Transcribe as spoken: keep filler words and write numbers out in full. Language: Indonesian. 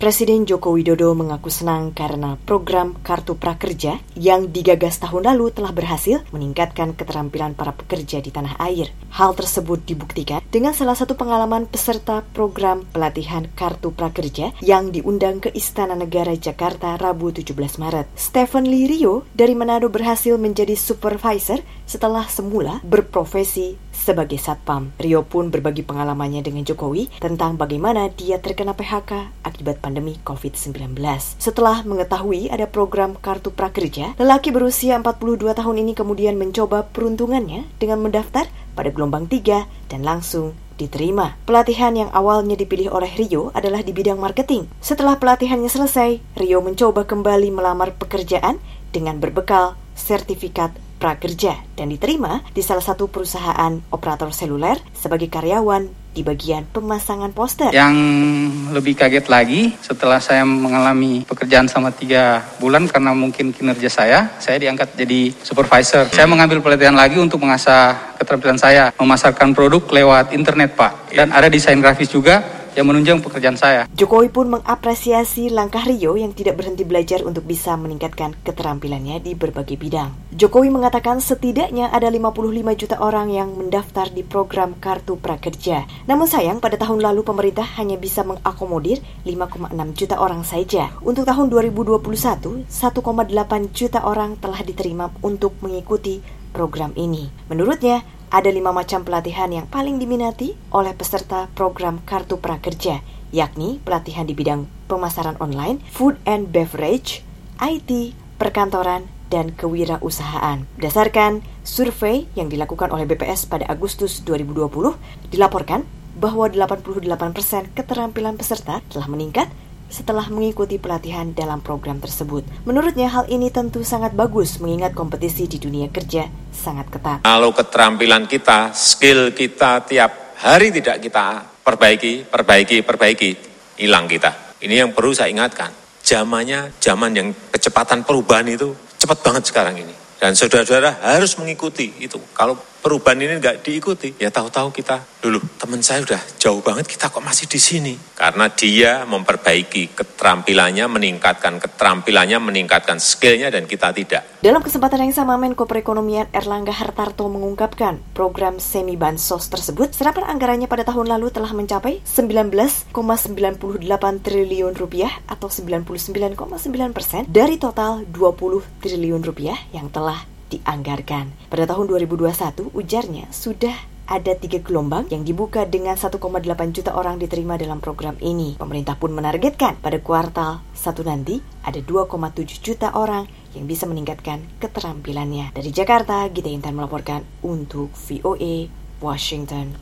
Presiden Joko Widodo mengaku senang karena program Kartu Prakerja yang digagas tahun lalu telah berhasil meningkatkan keterampilan para pekerja di tanah air. Hal tersebut dibuktikan dengan salah satu pengalaman peserta program pelatihan Kartu Prakerja yang diundang ke Istana Negara Jakarta Rabu tujuh belas Maret. Stephen Lee Rio dari Manado berhasil menjadi supervisor setelah semula berprofesi sebagai satpam. Rio pun berbagi pengalamannya dengan Jokowi tentang bagaimana dia terkena P H K akibat pandemi covid sembilan belas. Setelah mengetahui ada program Kartu Prakerja, lelaki berusia empat puluh dua tahun ini kemudian mencoba peruntungannya dengan mendaftar pada gelombang tiga dan langsung diterima. Pelatihan yang awalnya dipilih oleh Rio adalah di bidang marketing. Setelah pelatihannya selesai, Rio mencoba kembali melamar pekerjaan dengan berbekal sertifikat prakerja dan diterima di salah satu perusahaan operator seluler sebagai karyawan di bagian pemasangan poster. Yang lebih kaget lagi setelah saya mengalami pekerjaan selama tiga bulan karena mungkin kinerja saya, saya diangkat jadi supervisor. Saya mengambil pelatihan lagi untuk mengasah keterampilan saya memasarkan produk lewat internet, Pak. Dan ada desain grafis juga yang menunjang pekerjaan saya. Jokowi pun mengapresiasi langkah Rio yang tidak berhenti belajar untuk bisa meningkatkan keterampilannya di berbagai bidang. Jokowi mengatakan setidaknya ada lima puluh lima juta orang yang mendaftar di program Kartu Prakerja. Namun sayang pada tahun lalu pemerintah hanya bisa mengakomodir lima koma enam juta orang saja. Untuk tahun dua ribu dua puluh satu, satu koma delapan juta orang telah diterima untuk mengikuti program ini. Menurutnya, ada lima macam pelatihan yang paling diminati oleh peserta program Kartu Prakerja, yakni pelatihan di bidang pemasaran online, food and beverage, I T, perkantoran, dan kewirausahaan. Berdasarkan survei yang dilakukan oleh B P S pada Agustus dua ribu dua puluh, dilaporkan bahwa delapan puluh delapan persen keterampilan peserta telah meningkat setelah mengikuti pelatihan dalam program tersebut. Menurutnya hal ini tentu sangat bagus mengingat kompetisi di dunia kerja sangat ketat. Kalau keterampilan kita, skill kita tiap hari tidak kita perbaiki, perbaiki, perbaiki, hilang kita. Ini yang perlu saya ingatkan. Zamannya, zaman yang kecepatan perubahan itu cepat banget sekarang ini. Dan saudara-saudara harus mengikuti itu. Kalau perubahan ini nggak diikuti, ya tahu-tahu kita, dulu teman saya udah jauh banget, kita kok masih di sini. Karena dia memperbaiki keterampilannya, meningkatkan keterampilannya, meningkatkan skillnya, dan kita tidak. Dalam kesempatan yang sama, Menko Perekonomian Erlangga Hartarto mengungkapkan program semi bansos tersebut, serapan anggarannya pada tahun lalu telah mencapai sembilan belas koma sembilan delapan triliun rupiah atau sembilan puluh sembilan koma sembilan persen dari total dua puluh triliun rupiah yang telah dianggarkan. Pada tahun dua ribu dua puluh satu, ujarnya sudah ada tiga gelombang yang dibuka dengan satu koma delapan juta orang diterima dalam program ini. Pemerintah pun menargetkan pada kuartal satu nanti ada dua koma tujuh juta orang yang bisa meningkatkan keterampilannya. Dari Jakarta, Gita Intan melaporkan untuk V O A Washington.